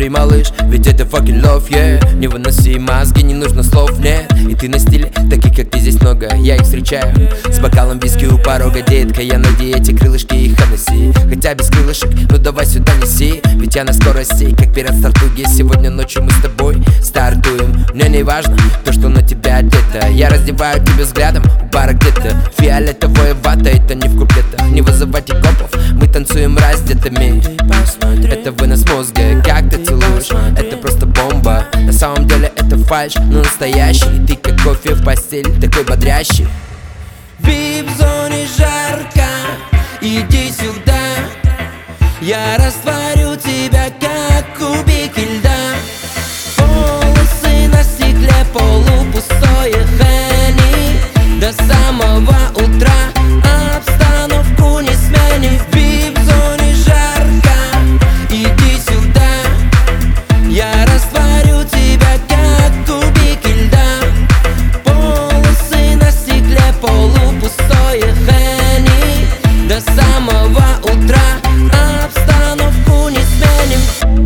говори, малыш, ведь это fucking love, yeah. Не выноси мозги, не нужно слов, нет. И ты на стиле, таких как ты здесь много, я их встречаю. С бокалом виски у порога, детка, я на диете, крылышки и Хеннесси. Хотя без крылышек, ну давай сюда неси. Ведь я на скорости, как пират в Тартуге. Сегодня ночью мы с тобой стартуем. Мне не важно то, что на тебя одето. Я раздеваю тебя взглядом, у бара где-то фиолетовая вата, это не в куплетах. Не вызывайте копов, мы танцуем раздетыми. Это вынос мозга, как ты целуешь, это просто бомба. На самом деле это фальшь, но настоящий. Ты как кофе в постель, такой бодрящий. Вип-зоне жарко, иди сюда. Я растворю тебя, как кубики льда. Волосы на стекле, полупустое Хенни. До самого утра обстановку не смени. В вип-зоне жарко, иди сюда. Я растворю тебя, как кубики льда. Волосы на стекле, полупустое Хенни. До самого утра обстановку не сменим.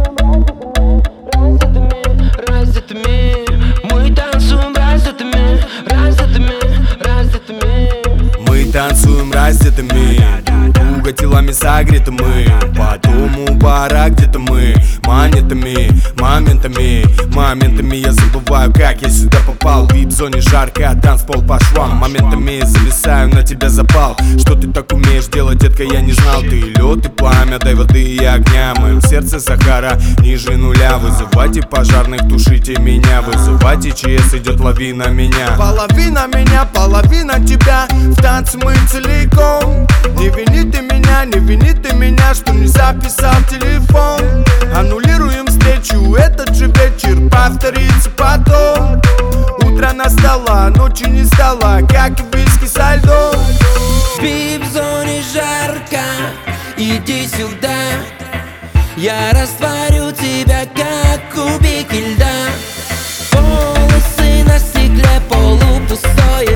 Раздетыми, мы танцуем раздетыми, раздетыми, раздетыми. Мы танцуем раздетыми, туго телами согреты мы. Потом у бара где-то мы монетами, моментами я забываю, как я сюда попал. В вип-зоне жарко, а танцпол по швам. Моментами зависаю, на тебя запал. Что ты так умеешь делать, детка, я не знал. Ты лед и пламя, дай воды и огня. В моем сердце Сахара ниже нуля. Вызывайте пожарных, тушите меня. Вызывайте ЧС, идет лавина меня. Половина меня, половина тебя. В танце мы целиком. Не вини ты меня, не вини ты меня, что не записал телефон. Аннулируем встречу, этот же вечер повторится потом. Утро настало, ночи не стало, как и виски со льдом. В вип-зоне жарко, иди сюда. Я растворю тебя, как кубики льда. Волосы на стекле, полупустое